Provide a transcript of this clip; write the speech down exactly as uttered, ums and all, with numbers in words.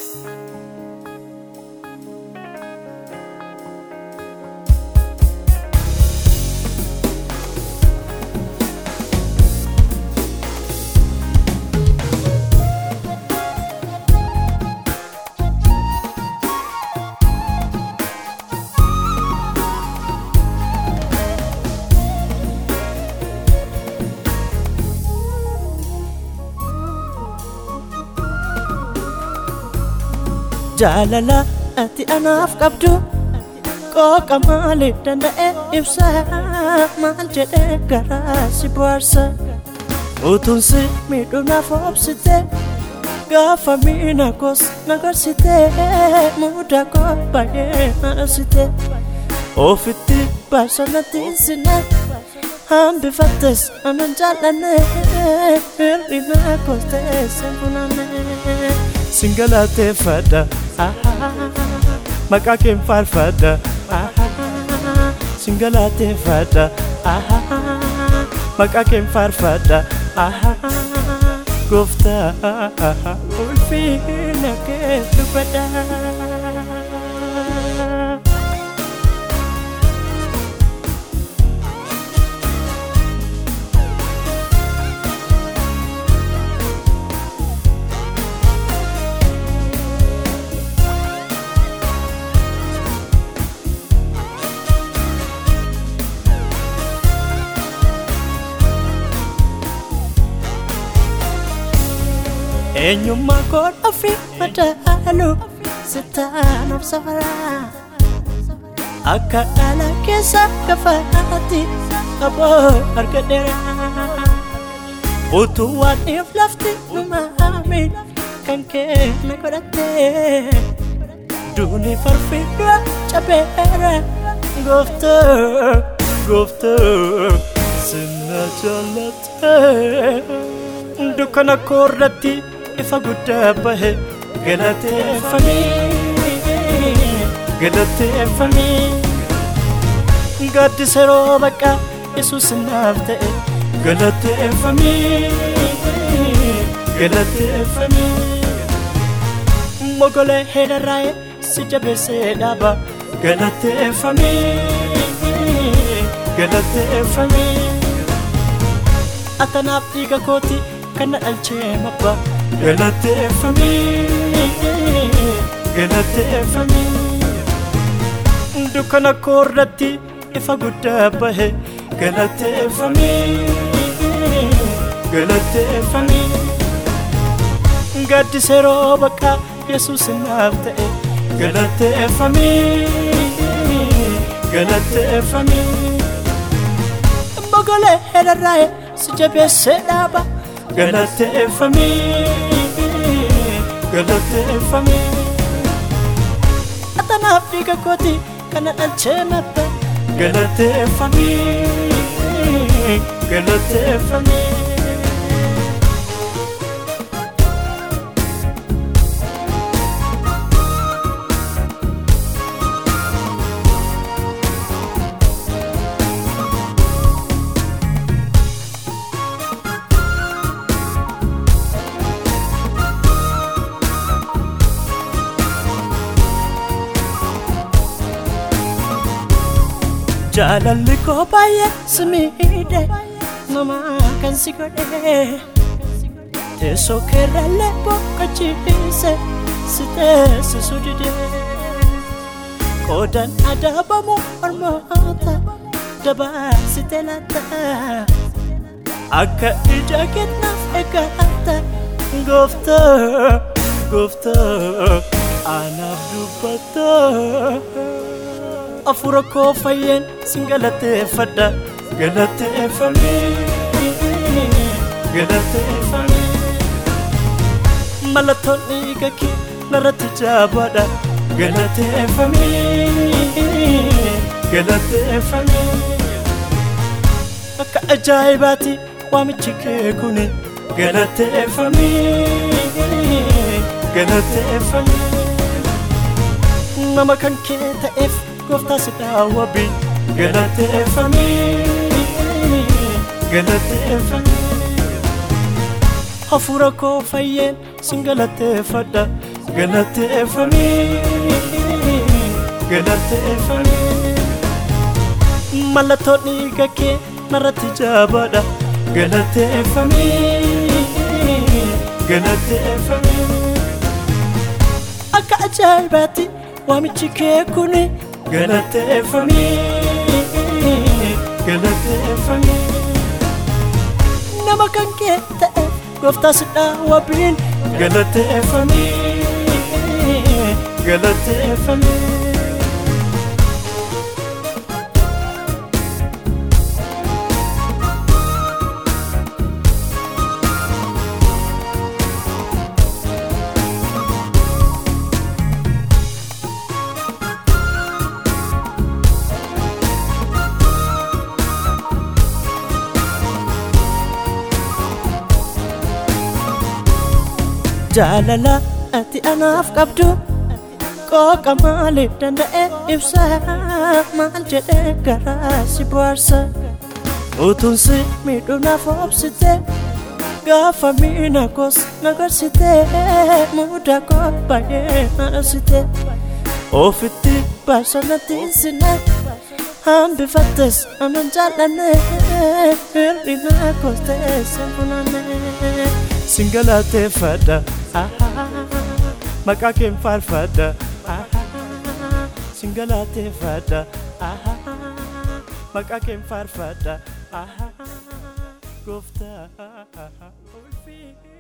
Jalala ati anaaf qabdu qoqa maaliif danda'e ibsa maal jedhee garaa si boharsa utuun si miidhuu naaf obsite gaafa miina koos nagarsite muda koo baay'ee naasite ofitti baasonatti sine hambifattes anan jaallanne hir'ina koos ta'e senfunanne singalateeffadha maqaa kee faarfadha singalateeffadha maqaa kee faarfadha gooftaa ulfina kee dubbadha. Enyuma kod afi madalu setan obsara akka ala kesa kafati abo argadera utu wat if lafti numami kan ke nakodate duni farfidwa chabera gofta gofta sinna jalate dukana korati if a good bahe galate for me galate for me God is hero baka Jesus nafte galate for me galate for me mogole hera rai sijabe se daba galate for me galate for me atanap diga koti kana alche mabba galate for me galate for me dukana korati if a good bahe galate for me galate for me God is hero baka Jesus nafte galate for me galate for me mogole hera rai sijabe se daba galate for me galate for me atana afrika koti kana alche mabba galate for me galate for me Jalalli ko baye smide mama kan sikode te so kerale pokachise site sudide kodan adabamu armata daba sitelata akka ijaket naf ekata gofta gofta anab dubata afura ko fayen singalate fada galate for me galate for me malatoni gaki narati jabada galate for me galate for me akka ajaibati wamichike kuni galate for me galate for me mama kan keta if gofta sitawabi galate for me galate for me afura ko fayen singalateeffadha galateeffamii galateeffamii mallattoo dhiiga kee narratti jabaadha galateeffamii galateeffamii akka ajaa'ibaatti waamichi kee kuni galateeffamii galateeffamii nama kan kee ta'e gooftaa si dhawabiin galateeffamii galateeffamii jaalala ati anaaf qabdu qooqa maaliif danda'e ibsa maal jedhee garaa si bohaarsa utuun si miidhuu naaf obsite gaafa miina koos nagarsite mudaa koo baay'ee naasite ofitti baashanatti sina hambifattes anan jaallanne hir'ina koos ta'e sinfunanne singalateeffadha maqaa kee faarfadha singalateeffadha maqaa kee faarfadha gooftaa